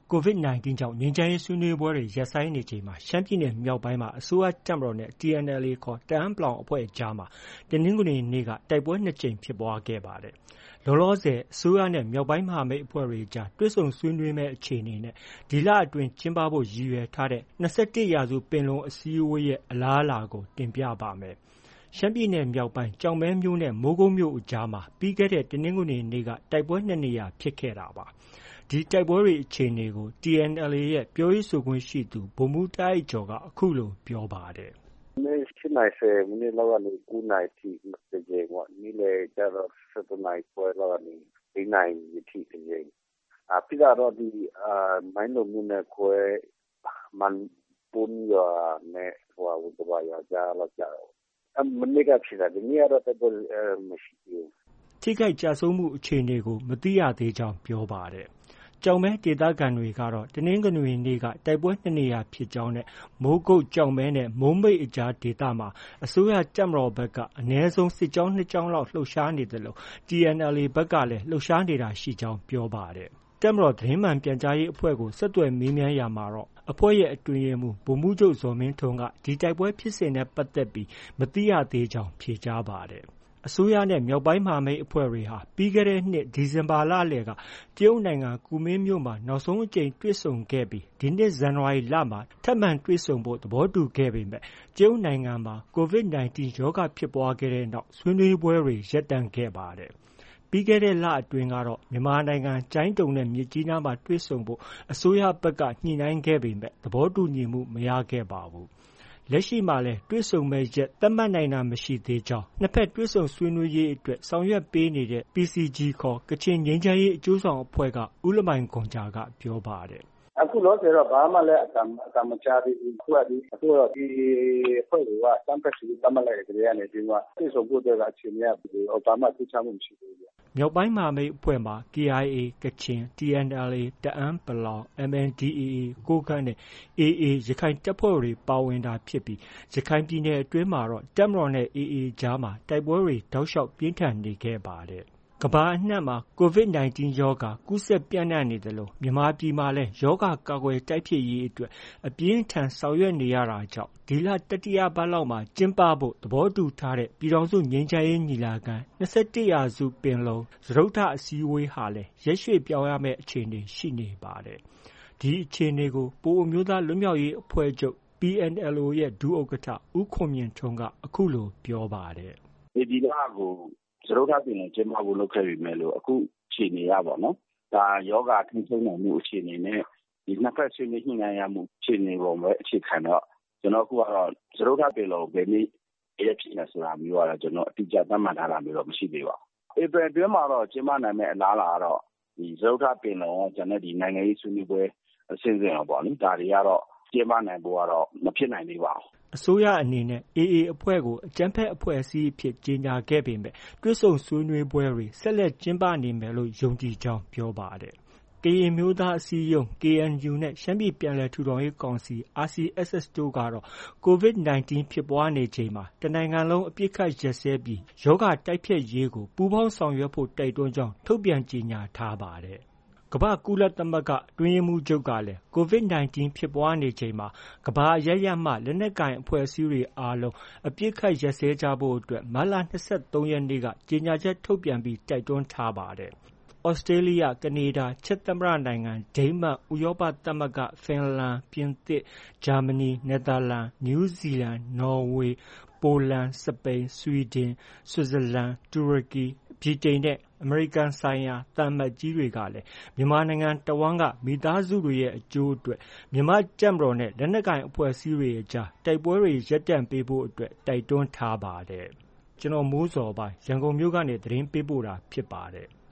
COVID-19 ကြောင့်ငြိမ်းချမ်းရေးဆွေးနွေးပွဲတွေရပ်ဆိုင်းနေချိန်မှာရှမ်းပြည်နယ်မြောက်ပိုင်းမှာအစိုးရတပ်မတော်နဲ့ TNLA ခေါ်တအန်း အဖွဲ့အကြားမှာတနင်္ဂနွေနေ့ကတိုက်ပွဲ2 ကြိမ်ဖြစ်ပွားခဲ့ပါတယ်။ လောလောဆယ်အစိုးရနဲ့မြောက်ပိုင်းမဟာမိတ်အဖွဲ့တွေအကြားတွေ့ဆုံဆွေးနွေးမယ့်အခြေအနေနဲ့ဒီလအတွင်းကျင်းပဖို့ရည်ရွယ်ထားတဲ့21ရာစုပင်လုံအစည်းအဝေးရဲ့အလားအလာကိုတင်ပြပါမယ်။ ရှမ်းပြည်နယ်မြောက်ပိုင်းကျောက်မဲမြို့နဲ့မိုးကုတ်မြို့အကြားမှာပြီးခဲ့တဲ့တနင်္ဂနွေနေ့ကတိုက်ပွဲ2 နေရာဖြစ်ခဲ့တာပါ။ ဒီတိုက်ပွဲတွေအခြေအနေကို TNLA ရဲ့ ပြောရေးဆိုခွင့်ရှိသူ ဗိုလ်မှူးတာ့အိုက်ကျော်က အခုလို ပြောပါတယ်။ “မနက် ၈ နာရီ ၁၀ မိနစ်လောက်ကနေ ၉ နာရီထိ တစ်ကြိမ်ပေါ့။ နေ့လယ်ကျတော့ ၁၁ နာရီခွဲလောက်ကနေ ၄ နာရီထိ တစ်ကြိမ်။ ဖြစ်တာတော့ မိုင်းလုံမြို့နယ်ခွဲ မန်ပွန်းရွာနဲ့ ဝံတဘာရွာကြားလောက်ကျတာပေါ့။ မနေ့က ဖြစ်တာ။ ဒီနေ့ကတော့ တိုက်ပွဲမရှိသေးဘူး။ ” ထိခိုက်ကျဆုံးမှုအခြေအနေကို မသိရသေးကြောင်း ပြောပါတယ်။ ကျောက်မဲဒေသခံတွေကတော့ တနင်္ဂနွေနေ့က တိုက်ပွဲ ၂ နေရာဖြစ်ကြောင်းနဲ့ မိုးကုတ်၊ ကျောက်မဲနဲ့ မိုးမိတ်အကြားဒေသမှာ အစိုးရတပ်မတော်ဘက်က အနည်းဆုံးစစ်ကြောင်း ၂ ကြောင်းလောက်လှုပ်ရှားနေသလို TNLA ဘက်ကလည်း လှုပ်ရှားနေတာရှိကြောင်း ပြောပါတယ်။ တပ်မတော်သတင်းမှန်ပြန်ကြားရေးအဖွဲ့ကို ဆက်သွယ်မေးမြန်းရာမှာတော့ အဖွဲ့ရဲ့ အတွင်းရေးမှူး ဗိုလ်မှူးချုပ်ဇော်မင်းထွန်းက ဒီတိုက်ပွဲဖြစ်စဉ်နဲ့ပတ်သက်ပြီး မသိရသေးကြောင်း ဖြေကြားပါတယ်။ အစိုးရနဲ့ မြောက်ပိုင်းမဟာမိတ်အဖွဲ့တွေဟာ ပြီးခဲ့တဲ့နှစ် ဒီဇင်ဘာလလယ်က တရုတ်နိုင်ငံကူမင်းမြို့မှာ နောက်ဆုံးအကြိမ်တွေ့ဆုံခဲ့ပြီး ဒီနှစ် ဇန်နဝါရီလမှာ ထပ်မံတွေ့ဆုံဖို့ သဘောတူခဲ့ပေမဲ့ တရုတ်နိုင်ငံမှာ COVID-19 ရောဂါဖြစ်ပွားခဲ့တဲ့နောက် ဆွေးနွေးပွဲတွေ ရပ်တန့်ခဲ့ပါတယ်။ ပြီးခဲ့တဲ့လအတွင်းကတော့ မြန်မာနိုင်ငံ ကျိုင်းတုံနဲ့ မြစ်ကြီးနားမှာ တွေ့ဆုံဖို့ အစိုးရဘက်က ညှိနှိုင်းခဲ့ပေမဲ့ သဘောတူညီမှု မရခဲ့ပါဘူး။ လက်ရှိမှာလည်း တွေ့ဆုံမယ့်ရက် သတ်မှတ်နိုင်တာမရှိသေးကြောင်း နှစ်ဘက်တွေ့ဆုံဆွေးနွေးရေးအတွက် ဆောင်ရွက်ပေးနေတဲ့ PCG ခေါ် ကချင်ငြိမ်းချမ်းရေးအကျိုးဆောင်အဖွဲ့က ဦးလမိုင်ဂွမ်ဂျာက ပြောပါတယ်။ “အခုလောလောဆယ်တော့ ဘာမှလည်း အသံမကြားသေးဘူး။ အခုက AA အဖွဲ့ကို အကြမ်းဖက်ဆိုပြီး သတ်မှတ်လိုက်ကတည်းကနေပြီးမှ တွေ့ဆုံဖို့အတွက် အခြေအနေက ဘာမှ ထူးခြားမှုမရှိသေးဘူး။ ” မြောက်ပိုင်းမဟာမိတ်အဖွဲ့မှာ KIA ကချင်၊ TNLA တအန်း ၊ MNDAA ကိုးကန့်နဲ့ AA ရခိုင်တပ်ဖွဲ့တွေ ပါဝင်တာဖြစ်ပြီး ရခိုင်ပြည်နယ်အတွင်းမှာတော့ တပ်မတော်နဲ့ AA အကြားမှာ တိုက်ပွဲတွေ တောက်လျှောက်ပြင်းထန်နေခဲ့ပါတယ်။ ကမ္ဘာအနှံမှာ COVID-19 ရောဂါ ကူးစက်ပျံ့နှံ့နေသလို မြန်မာပြည်မှာလည်း ရောဂါကာကွယ်တိုက်ဖျက်ရေးအတွက် အပြင်းအထန်ဆောင်ရွက်နေရတာကြောင့် ဒီလ တတိယပတ်လောက်မှာ ကျင်းပဖို့ သဘောတူထားတဲ့ ပြည်ထောင်စုငြိမ်းချမ်းရေးညီလာခံ- 21ရာစုပင်လုံ စတုတ္ထအစည်းအဝေးဟာလည်း ရက်ရွှေ့ပြောင်းရမယ့်အခြေအနေရှိနေပါတယ်။ ဒီအခြေအနေကို ပအိုဝ်းအမျိုးသားလွတ်မြောက်ရေးအဖွဲ့ချုပ် PNLO ရဲ့ ဒုဥက္ကဋ္ဌ ဦးခွန်မြင့်ထွန်းက အခုလို ပြောပါတယ်။ “ဧပြီလကို စတုတ္ထပင်လုံကျင်းပဖို့ လုပ်ခဲ့ပေမဲ့လို့ အခုအခြေအနေအရပေါ့နော်။ ရောဂါထိန်းချုပ်နိုင်မှုအခြေအနေနဲ့ နှစ်ဘက်ဆွေးနွေးညှိနှိုင်းရမှုအခြေအနေပေါ်ပဲအခြေခံတော့ ကျနော်တို့ အခုကတော့ စတုတ္ထပင်လုံ ဘယ်နေ့ ဘယ်ရက်ဖြစ်မယ်ဆိုတာမျိုးကတော့ အတိအကျ သတ်မှတ်ထားတာမျိုးတော့ မရှိသေးပါဘူး။ ဧပြီအတွင်းမှာတော့ ကျင်းပနိုင်မယ့် အလားအလာကတော့ စတုတ္ထပင်လုံရော ကျန်တဲ့နိုင်ငံရေးဆွေးနွေးပွဲအဆင့်ဆင့်ရောပေါ့လေ။ ဒါတွေကတော့ ကျင်းပနိုင်ဖို့ကတော့ မဖြစ်နိုင်သေးပါဘူး။ ” အစိုးရအနေနဲ့ AA အဖွဲ့ကို အကြမ်းဖက်အဖွဲ့အစည်းအဖြစ် ကြေညာခဲ့ပေမဲ့ တွေ့ဆုံဆွေးနွေးပွဲတွေ ဆက်လက်ကျင်းပနေမယ်လို့ ယုံကြည်ကြောင်း ပြောပါတယ်။ ကရင်အမျိုးသားအစည်းအရုံး KNU နဲ့ ရှမ်းပြည်ပြန်လည်ထူထောင်ရေးကောင်စီ RCSS တို့ကတော့ COVID-19 ဖြစ်ပွားနေချိန်မှာ တစ်နိုင်ငံလုံးအပစ်အခတ်ရပ်စဲပြီး ရောဂါတိုက်ဖျက်ရေးကို ပူးပေါင်းဆောင်ရွက်ဖို့ တိုက်တွန်းကြောင်း ထုတ်ပြန်ကြေညာထားပါတယ်။ ကမ္ဘာ့ကုလသမဂ္ဂအတွင်းရေးမှူးချုပ်ကလည်း COVID-19 ဖြစ်ပွားနေချိန်မှာ ကမ္ဘာအရပ်ရပ်မှ လက်နက်ကိုင်အဖွဲ့အစည်းတွေအားလုံး အပစ်အခတ်ရပ်စဲကြဖို့အတွက် မတ်လ ၂၃ ရက်နေ့က ကြေညာချက်ထုတ်ပြန်ပြီး တိုက်တွန်းထားပါတယ်။ သြစတြေးလျ၊ ကနေဒါ၊ ချက်သမ္မတနိုင်ငံ၊ ဒိန်းမတ်၊ ဥရောပသမဂ္ဂ၊ ဖင်လန်၊ ပြင်သစ်၊ ဂျာမနီ၊ နယ်သာလန်၊ နယူးဇီလန်၊ နော်ဝေ၊ ပိုလန်၊ စပိန်၊ ဆွီဒင်၊ ဆွစ်ဇာလန်၊ တူရကီ၊ ဗြိတိန်နဲ့ အမေရိကန်ဆိုင်ရာ သံအမတ်ကြီးတွေကလည်း မြန်မာနိုင်ငံတဝှမ်းက မိသားစုတွေရဲ့ အကျိုးအတွက် မြန်မာ့တပ်မတော်နဲ့ လက်နက်ကိုင်အဖွဲ့အစည်းတွေအကြား တိုက်ပွဲတွေ ရပ်တန့်ပေးဖို့အတွက် တိုက်တွန်းထားပါတယ်။ ကျွန်တော်မိုးဇော်ပါ ရန်ကုန်မြို့ကနေ သတင်းပေးပို့တာဖြစ်ပါတယ်။